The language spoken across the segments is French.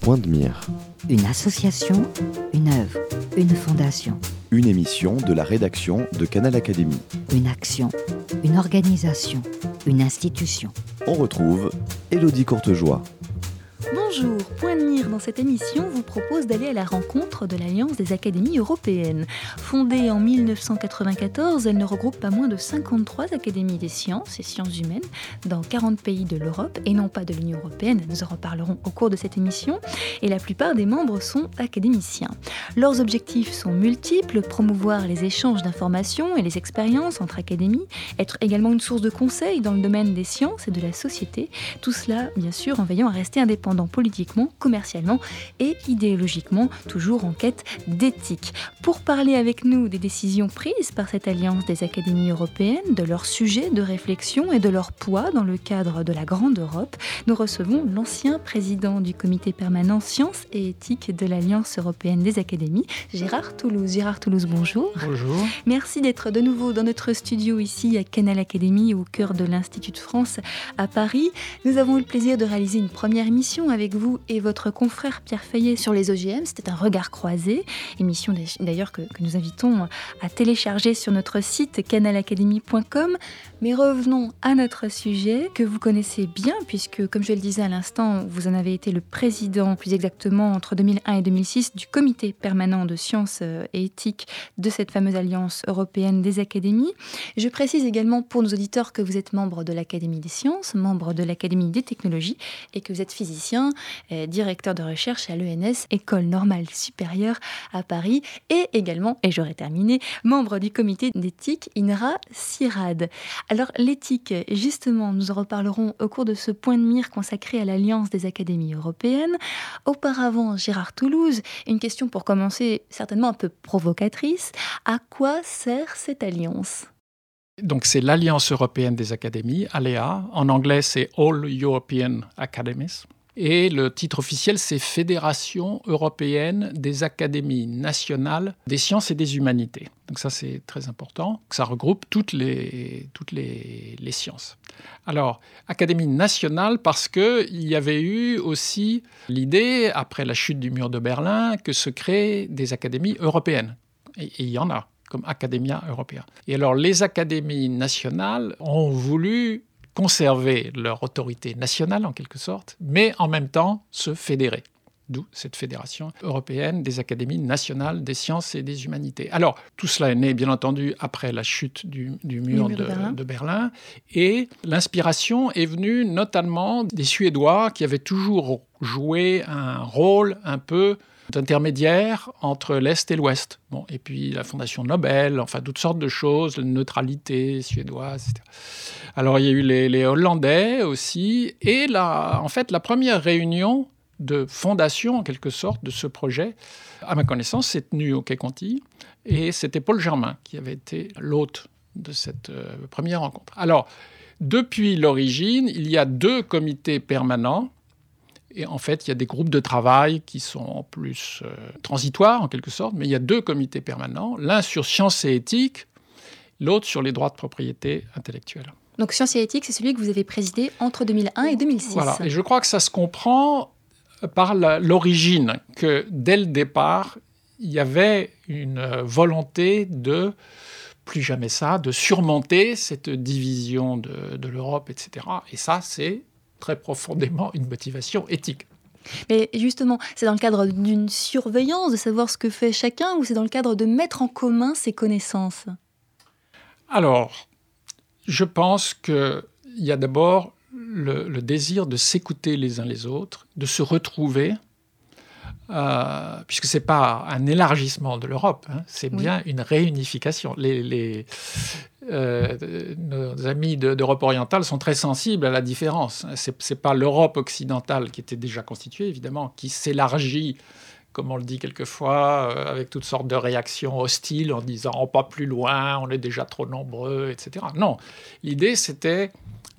Point de mire. Une association, une œuvre, une fondation. Une émission de la rédaction de Canal Académie. Une action, une organisation, une institution. On retrouve Élodie Courtejoie. Bonjour, Point de mire dans cette émission vous propose d'aller à la rencontre de l'Alliance des académies européennes. Fondée en 1994, elle ne regroupe pas moins de 53 académies des sciences et sciences humaines dans 40 pays de l'Europe et non pas de l'Union européenne, nous en reparlerons au cours de cette émission, et la plupart des membres sont académiciens. Leurs objectifs sont multiples, promouvoir les échanges d'informations et les expériences entre académies, être également une source de conseils dans le domaine des sciences et de la société, tout cela bien sûr en veillant à rester indépendant politiquement, commercialement et idéologiquement, toujours en quête d'éthique. Pour parler avec nous des décisions prises par cette alliance des académies européennes, de leurs sujets de réflexion et de leur poids dans le cadre de la Grande Europe, nous recevons l'ancien président du comité permanent sciences et éthique de l'Alliance européenne des académies, Gérard Toulouse. Gérard Toulouse, bonjour. Bonjour. Merci d'être de nouveau dans notre studio ici à Canal Académie, au cœur de l'Institut de France à Paris. Nous avons eu le plaisir de réaliser une première émission avec vous et votre confrère Pierre Fayet sur les OGM. C'était un regard croisé, émission d'ailleurs que nous invitons à télécharger sur notre site canalacademy.com. Mais revenons à notre sujet que vous connaissez bien puisque, comme je le disais à l'instant, vous en avez été le président, plus exactement entre 2001 et 2006, du comité permanent de sciences et éthique de cette fameuse alliance européenne des académies. Je précise également pour nos auditeurs que vous êtes membre de l'Académie des sciences, membre de l'Académie des technologies et que vous êtes physicien, directeur de recherche à l'ENS, École normale supérieure à Paris, et également, et j'aurais terminé, membre du comité d'éthique INRA-CIRAD. Alors l'éthique, justement, nous en reparlerons au cours de ce point de mire consacré à l'Alliance des académies européennes. Auparavant, Gérard Toulouse, une question pour commencer certainement un peu provocatrice. À quoi sert cette alliance ? Donc c'est l'Alliance européenne des académies, ALEA. En anglais, c'est All European Academies. Et le titre officiel, c'est Fédération européenne des académies nationales des sciences et des humanités. Donc ça, c'est très important. Ça regroupe toutes les sciences. Alors, Académie nationale, parce qu'il y avait eu aussi l'idée, après la chute du mur de Berlin, que se créent des académies européennes. Et il y en a, comme Academia Europea. Et alors, les académies nationales ont voulu conserver leur autorité nationale, en quelque sorte, mais en même temps se fédérer. D'où cette fédération européenne des académies nationales des sciences et des humanités. Alors, tout cela est né, bien entendu, après la chute du mur de Berlin. Et l'inspiration est venue notamment des Suédois qui avaient toujours joué un rôle un peu d'intermédiaire entre l'Est et l'Ouest. Bon, et puis la Fondation Nobel, enfin toutes sortes de choses, la neutralité suédoise, etc. Alors il y a eu les Hollandais aussi. Et en fait, la première réunion de fondation, en quelque sorte, de ce projet, à ma connaissance, s'est tenue au Quai Conti. Et c'était Paul Germain qui avait été l'hôte de cette première rencontre. Alors, depuis l'origine, il y a 2 comités permanents. Et en fait, il y a des groupes de travail qui sont plus transitoires, en quelque sorte, mais il y a 2 comités permanents, l'un sur sciences et éthique, l'autre sur les droits de propriété intellectuelle. Donc sciences et éthique, c'est celui que vous avez présidé entre 2001 et 2006. Voilà, et je crois que ça se comprend par l'origine, que dès le départ, il y avait une volonté de, plus jamais ça, de surmonter cette division de l'Europe, etc. Et ça, c'est très profondément une motivation éthique. Mais justement, c'est dans le cadre d'une surveillance, de savoir ce que fait chacun, ou c'est dans le cadre de mettre en commun ses connaissances ? Alors, je pense qu'il y a d'abord le désir de s'écouter les uns les autres, de se retrouver, puisque ce n'est pas un élargissement de l'Europe, c'est bien une réunification. Nos amis d'Europe orientale sont très sensibles à la différence. Ce n'est pas l'Europe occidentale qui était déjà constituée, évidemment, qui s'élargit, comme on le dit quelquefois, avec toutes sortes de réactions hostiles en disant « pas plus loin, on est déjà trop nombreux », etc. Non, l'idée c'était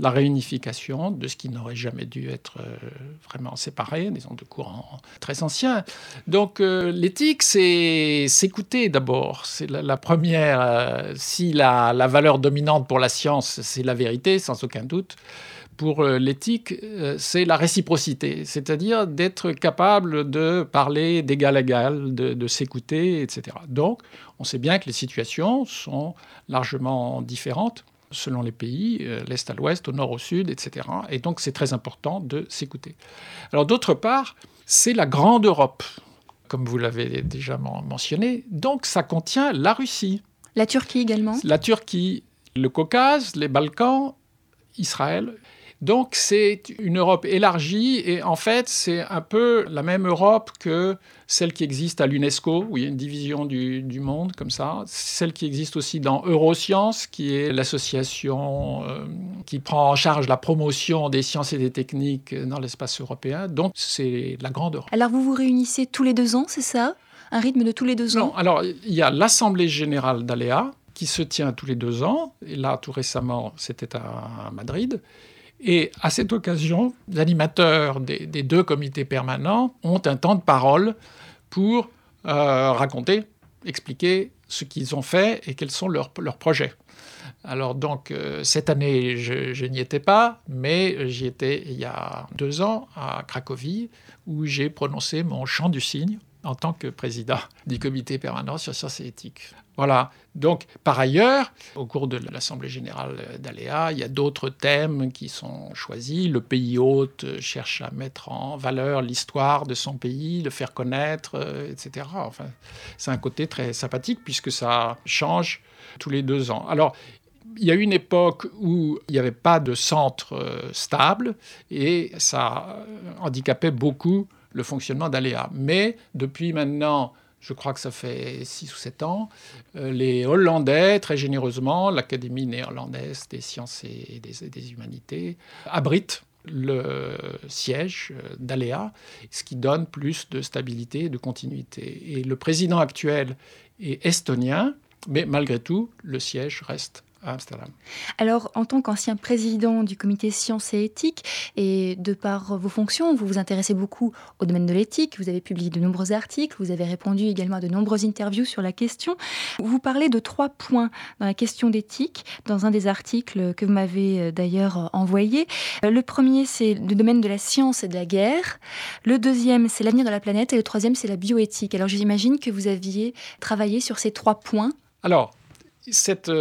la réunification de ce qui n'aurait jamais dû être vraiment séparé, disons, de courants très anciens. Donc l'éthique, c'est s'écouter d'abord. C'est la première. Si la valeur dominante pour la science, c'est la vérité, sans aucun doute, pour l'éthique, c'est la réciprocité, c'est-à-dire d'être capable de parler d'égal à égal, de s'écouter, etc. Donc, on sait bien que les situations sont largement différentes selon les pays, l'Est à l'Ouest, au Nord au Sud, etc. Et donc, c'est très important de s'écouter. Alors, d'autre part, c'est la grande Europe, comme vous l'avez déjà mentionné. Donc, ça contient la Russie. La Turquie également. La Turquie, le Caucase, les Balkans, Israël. Donc, c'est une Europe élargie et en fait, c'est un peu la même Europe que celle qui existe à l'UNESCO, où il y a une division du monde comme ça. Celle qui existe aussi dans Eurosciences, qui est l'association qui prend en charge la promotion des sciences et des techniques dans l'espace européen. Donc, c'est la grande Europe. Alors, vous vous réunissez tous les 2 ans, c'est ça ? Un rythme de tous les 2 ans ? Non, alors, il y a l'Assemblée générale d'ALEA qui se tient tous les 2 ans. Et là, tout récemment, c'était à Madrid. Et à cette occasion, les animateurs des 2 comités permanents ont un temps de parole pour raconter, expliquer ce qu'ils ont fait et quels sont leurs projets. Alors donc, cette année, je n'y étais pas, mais j'y étais il y a 2 ans à Cracovie, où j'ai prononcé mon chant du cygne en tant que président du comité permanent sur sciences et éthique. Voilà. Donc, par ailleurs, au cours de l'Assemblée générale d'ALEA, il y a d'autres thèmes qui sont choisis. Le pays hôte cherche à mettre en valeur l'histoire de son pays, le faire connaître, etc. Enfin, c'est un côté très sympathique puisque ça change tous les 2 ans. Alors, il y a eu une époque où il n'y avait pas de centre stable et ça handicapait beaucoup le fonctionnement d'ALEA. Mais depuis maintenant, je crois que ça fait 6 ou 7 ans, les Hollandais, très généreusement, l'Académie néerlandaise des sciences et des humanités, abrite le siège d'ALEA, ce qui donne plus de stabilité et de continuité. Et le président actuel est estonien, mais malgré tout, le siège reste à Amsterdam. Alors, en tant qu'ancien président du comité sciences et éthique, et de par vos fonctions, vous vous intéressez beaucoup au domaine de l'éthique, vous avez publié de nombreux articles, vous avez répondu également à de nombreuses interviews sur la question. Vous parlez de 3 points dans la question d'éthique, dans un des articles que vous m'avez d'ailleurs envoyé. Le premier, c'est le domaine de la science et de la guerre. Le deuxième, c'est l'avenir de la planète. Et le troisième, c'est la bioéthique. Alors, j'imagine que vous aviez travaillé sur ces 3 points. Alors, cette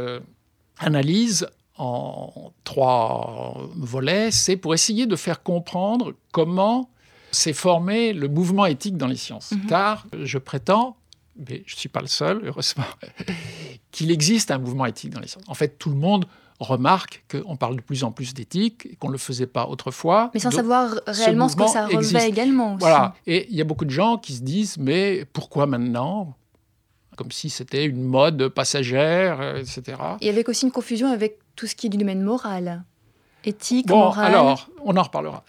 analyse en 3 volets, c'est pour essayer de faire comprendre comment s'est formé le mouvement éthique dans les sciences. Car je prétends, mais je ne suis pas le seul, heureusement, qu'il existe un mouvement éthique dans les sciences. En fait, tout le monde remarque qu'on parle de plus en plus d'éthique et qu'on ne le faisait pas autrefois. Mais sans savoir réellement ce que ça revêt également aussi. Voilà. Et il y a beaucoup de gens qui se disent « mais pourquoi maintenant ?» comme si c'était une mode passagère, etc. Il y avait aussi une confusion avec tout ce qui est du domaine moral, éthique, moral. Bon, alors, on en reparlera.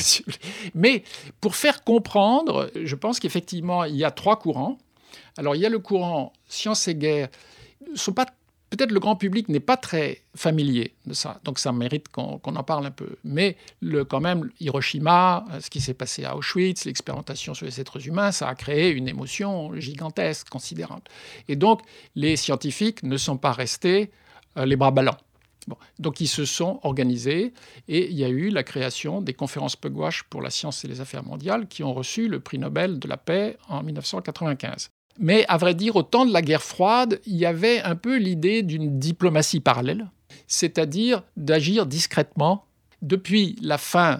Mais pour faire comprendre, je pense qu'effectivement, il y a 3 courants. Alors, il y a le courant sciences et guerre. Peut-être le grand public n'est pas très familier de ça, donc ça mérite qu'on en parle un peu. Mais quand même, Hiroshima, ce qui s'est passé à Auschwitz, l'expérimentation sur les êtres humains, ça a créé une émotion gigantesque, considérable. Et donc, les scientifiques ne sont pas restés les bras ballants. Bon, donc, ils se sont organisés et il y a eu la création des conférences Pugwash pour la science et les affaires mondiales qui ont reçu le prix Nobel de la paix en 1995. Mais à vrai dire, au temps de la guerre froide, il y avait un peu l'idée d'une diplomatie parallèle, c'est-à-dire d'agir discrètement. Depuis la fin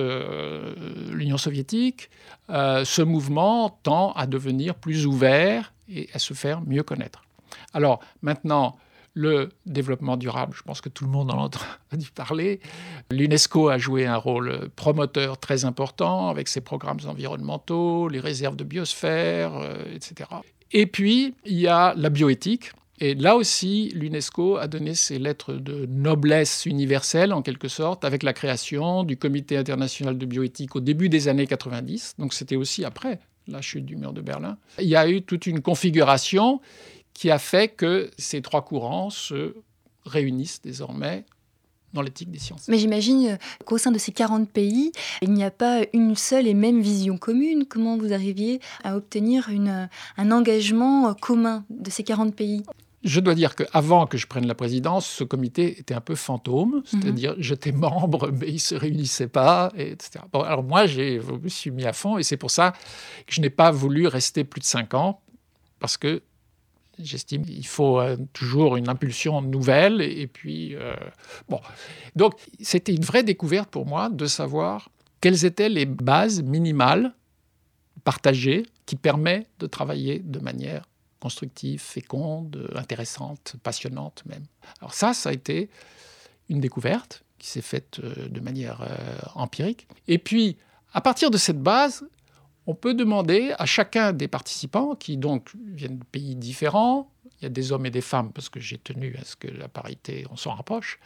de l'Union soviétique, ce mouvement tend à devenir plus ouvert et à se faire mieux connaître. Alors maintenant, le développement durable, je pense que tout le monde en a entendu parler. L'UNESCO a joué un rôle promoteur très important avec ses programmes environnementaux, les réserves de biosphère, etc. Et puis, il y a la bioéthique. Et là aussi, l'UNESCO a donné ses lettres de noblesse universelle, en quelque sorte, avec la création du Comité international de bioéthique au début des années 90. Donc, c'était aussi après la chute du mur de Berlin. Il y a eu toute une configuration qui a fait que ces 3 courants se réunissent désormais dans l'éthique des sciences. Mais j'imagine qu'au sein de ces 40 pays, il n'y a pas une seule et même vision commune. Comment vous arriviez à obtenir un engagement commun de ces 40 pays ? Je dois dire qu'avant que je prenne la présidence, ce comité était un peu fantôme, c'est-à-dire j'étais membre, mais il ne se réunissait pas, etc. Bon, alors moi, je me suis mis à fond, et c'est pour ça que je n'ai pas voulu rester plus de 5 ans, parce que j'estime qu'il faut toujours une impulsion nouvelle, et puis, bon. Donc, c'était une vraie découverte pour moi de savoir quelles étaient les bases minimales partagées qui permettent de travailler de manière constructive, féconde, intéressante, passionnante même. Alors ça a été une découverte qui s'est faite de manière empirique. Et puis, à partir de cette base, on peut demander à chacun des participants, qui donc viennent de pays différents, il y a des hommes et des femmes, parce que j'ai tenu à ce que la parité, on s'en rapproche,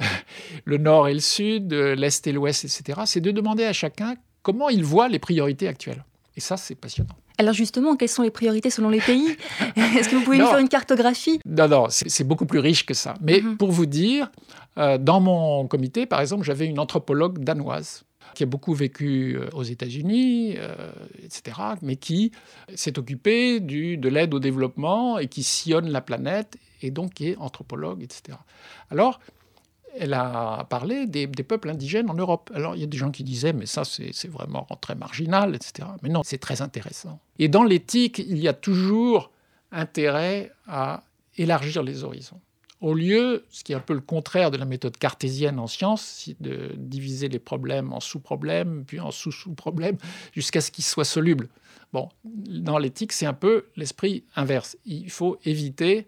le nord et le sud, l'est et l'ouest, etc., c'est de demander à chacun comment il voit les priorités actuelles. Et ça, c'est passionnant. Alors justement, quelles sont les priorités selon les pays ? Est-ce que vous pouvez nous faire une cartographie ? Non, c'est beaucoup plus riche que ça. Mais pour vous dire, dans mon comité, par exemple, j'avais une anthropologue danoise qui a beaucoup vécu aux États-Unis, etc., mais qui s'est occupée de l'aide au développement et qui sillonne la planète, et donc qui est anthropologue, etc. Alors, elle a parlé des peuples indigènes en Europe. Alors, il y a des gens qui disaient, mais ça, c'est vraiment très marginal, etc. Mais non, c'est très intéressant. Et dans l'éthique, il y a toujours intérêt à élargir les horizons. Au lieu, ce qui est un peu le contraire de la méthode cartésienne en sciences, c'est de diviser les problèmes en sous-problèmes, puis en sous-sous-problèmes, jusqu'à ce qu'ils soient solubles. Bon, dans l'éthique, c'est un peu l'esprit inverse. Il faut éviter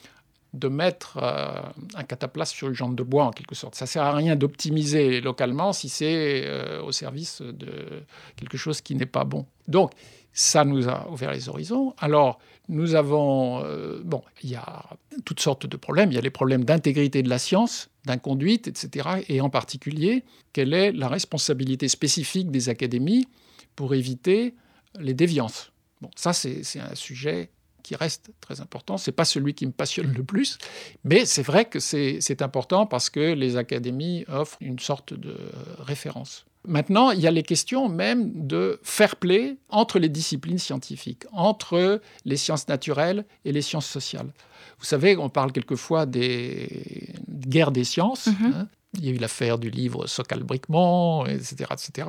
de mettre un cataplasme sur une jambe de bois, en quelque sorte. Ça ne sert à rien d'optimiser localement si c'est au service de quelque chose qui n'est pas bon. Donc, ça nous a ouvert les horizons. Alors, nous avons... il y a toutes sortes de problèmes. Il y a les problèmes d'intégrité de la science, d'inconduite, etc. Et en particulier, quelle est la responsabilité spécifique des académies pour éviter les déviances. Bon, ça, c'est un sujet qui reste très important. Ce n'est pas celui qui me passionne le plus, mais c'est vrai que c'est important parce que les académies offrent une sorte de référence. Maintenant, il y a les questions même de fair play entre les disciplines scientifiques, entre les sciences naturelles et les sciences sociales. Vous savez, on parle quelquefois des guerres des sciences. Hein. Il y a eu l'affaire du livre Sokal-Bricmont, etc.,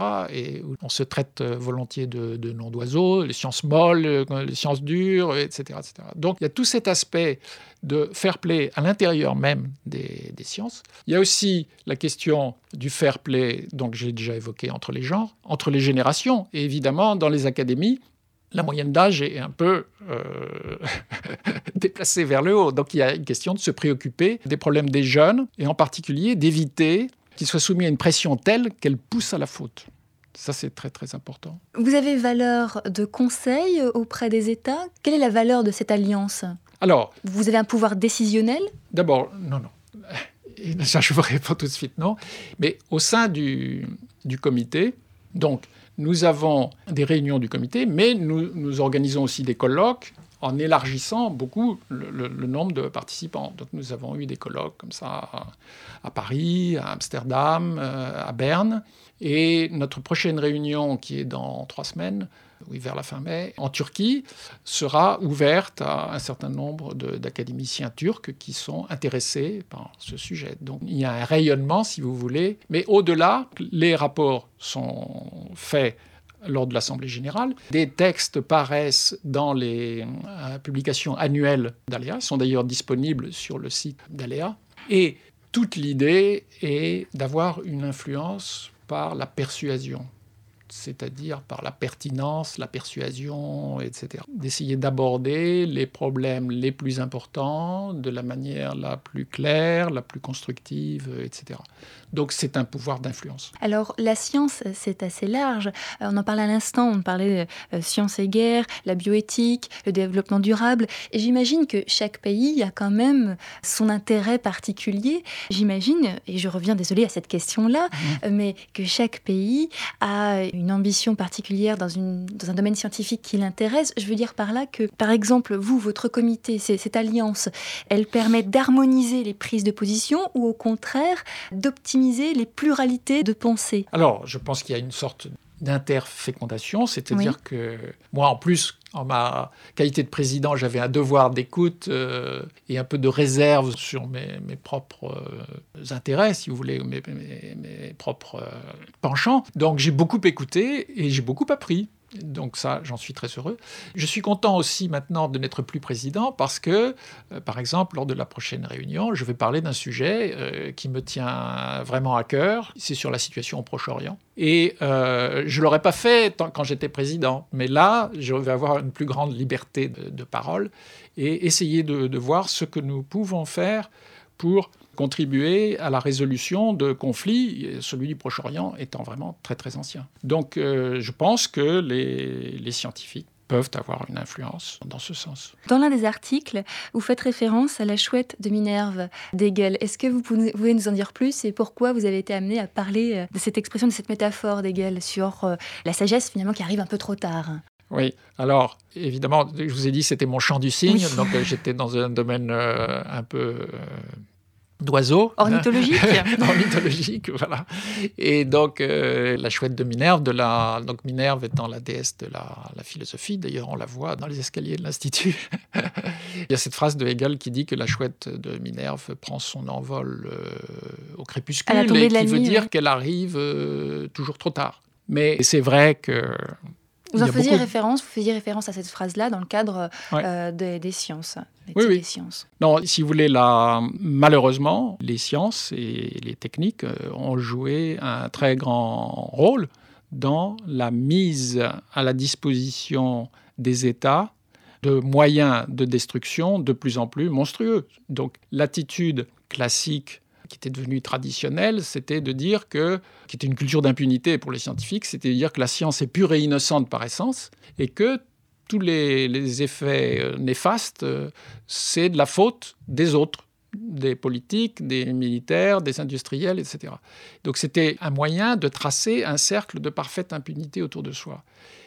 et où on se traite volontiers de noms d'oiseaux, les sciences molles, les sciences dures, etc., etc. Donc, il y a tout cet aspect de fair play à l'intérieur même des sciences. Il y a aussi la question du fair play, donc j'ai déjà évoqué, entre les genres, entre les générations, et évidemment, dans les académies, la moyenne d'âge est un peu déplacée vers le haut. Donc il y a une question de se préoccuper des problèmes des jeunes, et en particulier d'éviter qu'ils soient soumis à une pression telle qu'elle pousse à la faute. Ça, c'est très, très important. Vous avez valeur de conseil auprès des États. Quelle est la valeur de cette alliance ? Alors, vous avez un pouvoir décisionnel ? D'abord, non. Et ça, je vous réponds tout de suite non. Mais au sein du comité, donc, nous avons des réunions du comité, mais nous organisons aussi des colloques en élargissant beaucoup le nombre de participants. Donc nous avons eu des colloques comme ça à Paris, à Amsterdam, à Berne. Et notre prochaine réunion, qui est dans 3 semaines, oui, vers la fin mai, en Turquie, sera ouverte à un certain nombre d'académiciens turcs qui sont intéressés par ce sujet. Donc il y a un rayonnement, si vous voulez. Mais au-delà, les rapports sont faits lors de l'Assemblée générale. Des textes paraissent dans les publications annuelles d'ALEA, sont d'ailleurs disponibles sur le site d'ALEA. Et toute l'idée est d'avoir une influence par la persuasion, c'est-à-dire par la pertinence, la persuasion, etc. D'essayer d'aborder les problèmes les plus importants de la manière la plus claire, la plus constructive, etc. Donc c'est un pouvoir d'influence. Alors la science, c'est assez large. On en parlait à l'instant, on parlait de science et guerre, la bioéthique, le développement durable. Et j'imagine que chaque pays a quand même son intérêt particulier. J'imagine, et je reviens désolée à cette question-là, mais que chaque pays a une ambition particulière dans un domaine scientifique qui l'intéresse. Je veux dire par là que, par exemple, vous, votre comité, cette alliance, elle permet d'harmoniser les prises de position ou au contraire d'optimiser les pluralités de pensée? Alors, je pense qu'il y a une sorte d'interfécondation, c'est-à-dire que moi, en plus, en ma qualité de président, j'avais un devoir d'écoute et un peu de réserve sur mes propres intérêts, si vous voulez, mes propres penchants. Donc, j'ai beaucoup écouté et j'ai beaucoup appris. Donc ça, j'en suis très heureux. Je suis content aussi maintenant de n'être plus président parce que, par exemple, lors de la prochaine réunion, je vais parler d'un sujet qui me tient vraiment à cœur. C'est sur la situation au Proche-Orient. Et je ne l'aurais pas fait quand j'étais président. Mais là, je vais avoir une plus grande liberté de parole et essayer de voir ce que nous pouvons faire pour contribuer à la résolution de conflits, celui du Proche-Orient étant vraiment très très ancien. Donc je pense que les scientifiques peuvent avoir une influence dans ce sens. Dans l'un des articles, vous faites référence à la chouette de Minerve d'Hegel. Est-ce que vous pouvez nous en dire plus et pourquoi vous avez été amené à parler de cette expression, de cette métaphore d'Hegel sur la sagesse finalement qui arrive un peu trop tard? Oui, alors évidemment, je vous ai dit c'était mon champ du cygne, donc j'étais dans un domaine un peu... d'oiseaux. Ornithologique. Ornithologique, voilà. Et donc, la chouette de Minerve, donc Minerve étant la déesse de la philosophie, d'ailleurs on la voit dans les escaliers de l'Institut. Il y a cette phrase de Hegel qui dit que la chouette de Minerve prend son envol au crépuscule et qui veut dire qu'elle arrive toujours trop tard. Mais c'est vrai que... Vous faisiez référence à cette phrase-là dans le cadre des sciences, des sciences. Non, si vous voulez, malheureusement, les sciences et les techniques ont joué un très grand rôle dans la mise à la disposition des États de moyens de destruction de plus en plus monstrueux. Donc l'attitude classique qui était devenue traditionnelle, c'était de dire qui était une culture d'impunité pour les scientifiques, c'était de dire que la science est pure et innocente par essence et que tous les effets néfastes, c'est de la faute des autres, des politiques, des militaires, des industriels, etc. Donc c'était un moyen de tracer un cercle de parfaite impunité autour de soi.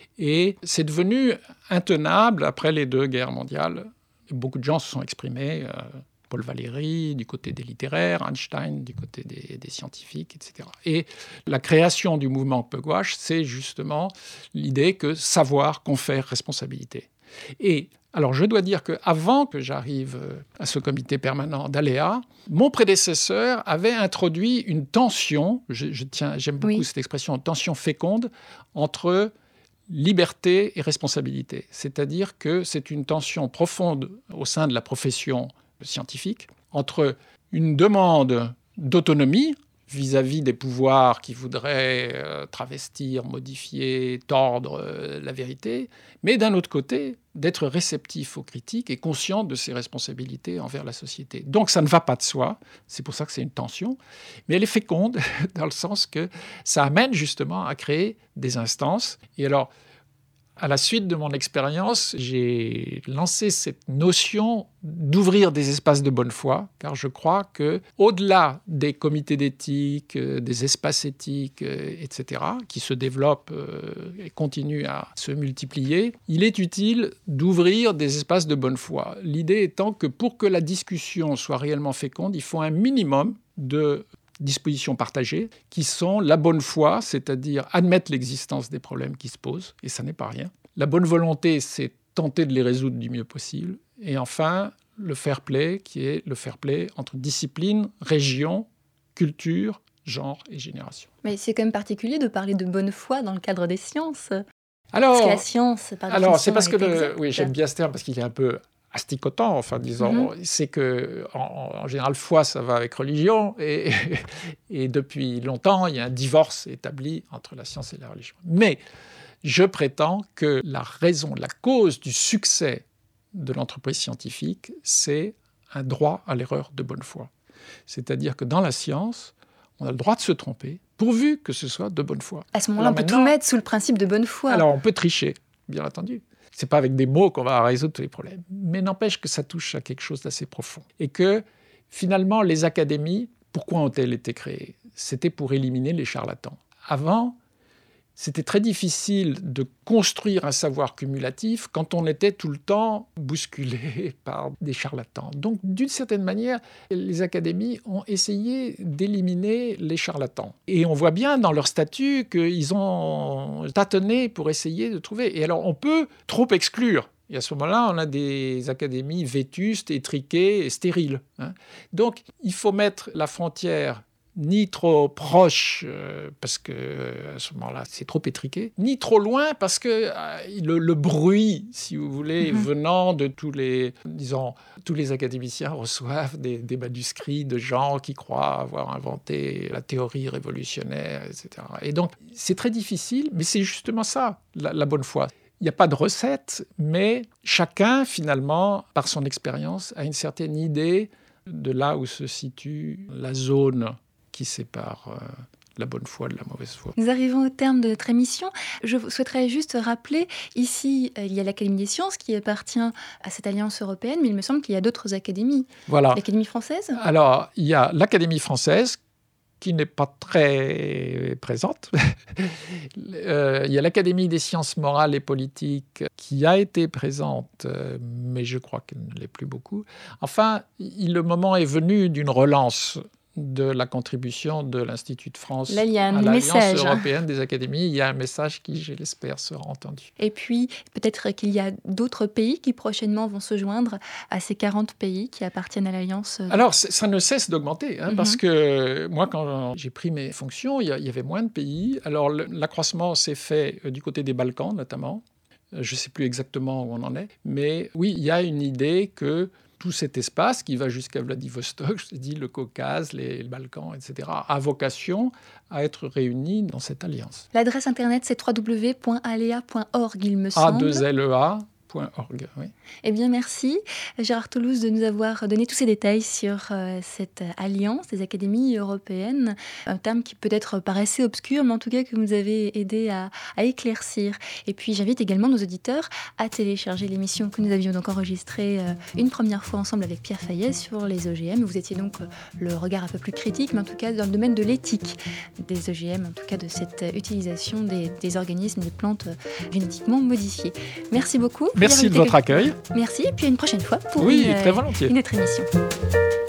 Et c'est devenu intenable après les 2 guerres mondiales. Beaucoup de gens se sont exprimés... Paul Valéry, du côté des littéraires, Einstein, du côté des scientifiques, etc. Et la création du mouvement Pugwash, c'est justement l'idée que savoir confère responsabilité. Et alors, je dois dire qu'avant que j'arrive à ce comité permanent d'ALEA, mon prédécesseur avait introduit une tension, j'aime beaucoup cette expression, tension féconde, entre liberté et responsabilité. C'est-à-dire que c'est une tension profonde au sein de la profession scientifique, entre une demande d'autonomie vis-à-vis des pouvoirs qui voudraient travestir, modifier, tordre la vérité, mais d'un autre côté, d'être réceptif aux critiques et conscient de ses responsabilités envers la société. Donc ça ne va pas de soi, c'est pour ça que c'est une tension, mais elle est féconde dans le sens que ça amène justement à créer des instances. Et alors, à la suite de mon expérience, j'ai lancé cette notion d'ouvrir des espaces de bonne foi, car je crois qu'au-delà des comités d'éthique, des espaces éthiques, etc., qui se développent et continuent à se multiplier, il est utile d'ouvrir des espaces de bonne foi. L'idée étant que pour que la discussion soit réellement féconde, il faut un minimum de dispositions partagées, qui sont la bonne foi, c'est-à-dire admettre l'existence des problèmes qui se posent, et ça n'est pas rien. La bonne volonté, c'est tenter de les résoudre du mieux possible. Et enfin, le fair play, qui est le fair play entre discipline, région, culture, genre et génération. Mais c'est quand même particulier de parler de bonne foi dans le cadre des sciences. Alors, parce que la science, par définition, c'est parce que oui, j'aime bien ce terme parce qu'il est un peu asticotant, enfin disons, c'est que en général foi ça va avec religion et depuis longtemps il y a un divorce établi entre la science et la religion. Mais je prétends que la raison, la cause du succès de l'entreprise scientifique, c'est un droit à l'erreur de bonne foi. C'est-à-dire que dans la science, On a le droit de se tromper, pourvu que ce soit de bonne foi. À ce moment-là, on peut tout mettre sous le principe de bonne foi. Alors, on peut tricher, bien entendu. Ce n'est pas avec des mots qu'on va résoudre tous les problèmes. Mais n'empêche que ça touche à quelque chose d'assez profond. Et que, finalement, les académies, pourquoi ont-elles été créées ? C'était pour éliminer les charlatans. Avant, c'était très difficile de construire un savoir cumulatif quand on était tout le temps bousculé par des charlatans. Donc, d'une certaine manière, les académies ont essayé d'éliminer les charlatans. Et on voit bien dans leur statut qu'ils ont tâtonné pour essayer de trouver. Et alors, on peut trop exclure. Et à ce moment-là, on a des académies vétustes, étriquées et stériles. Donc, il faut mettre la frontière ni trop proche, parce que à ce moment-là, c'est trop étriqué, ni trop loin, parce que le bruit, si vous voulez, venant de tous les académiciens reçoivent des manuscrits de gens qui croient avoir inventé la théorie révolutionnaire, etc. Et donc, c'est très difficile, mais c'est justement ça, la bonne foi. Il n'y a pas de recette, mais chacun, finalement, par son expérience, a une certaine idée de là où se situe la zone qui sépare la bonne foi de la mauvaise foi. Nous arrivons au terme de notre émission. Je souhaiterais juste rappeler, ici, il y a l'Académie des sciences qui appartient à cette alliance européenne, mais il me semble qu'il y a d'autres académies. Voilà. L'Académie française ? Alors, il y a l'Académie française, qui n'est pas très présente. Il y a l'Académie des sciences morales et politiques, qui a été présente, mais je crois qu'elle ne l'est plus beaucoup. Enfin, le moment est venu d'une relance de la contribution de l'Institut de France là, il y a un à l'Alliance message européenne des académies. Il y a un message qui, je l'espère, sera entendu. Et puis, peut-être qu'il y a d'autres pays qui prochainement vont se joindre à ces 40 pays qui appartiennent à l'Alliance. Alors, ça ne cesse d'augmenter, parce que moi, quand j'ai pris mes fonctions, il y avait moins de pays. Alors, l'accroissement s'est fait du côté des Balkans, notamment. Je ne sais plus exactement où on en est. Mais oui, il y a une idée que tout cet espace qui va jusqu'à Vladivostok, je te dis, le Caucase, les Balkans, etc., a vocation à être réunis dans cette alliance. L'adresse internet, c'est www.alea.org, il me semble. A2LEA.org, oui. Eh bien, merci Gérard Toulouse de nous avoir donné tous ces détails sur cette alliance des académies européennes, un terme qui peut-être paraissait obscur, mais en tout cas que vous nous avez aidé à éclaircir. Et puis, j'invite également nos auditeurs à télécharger l'émission que nous avions donc enregistrée une première fois ensemble avec Pierre Fayet sur les OGM. Vous étiez donc le regard un peu plus critique, mais en tout cas dans le domaine de l'éthique des OGM, en tout cas de cette utilisation des organismes, des plantes génétiquement modifiées. Merci beaucoup. Merci de votre accueil. Merci, et puis à une prochaine fois pour très volontiers. une autre émission.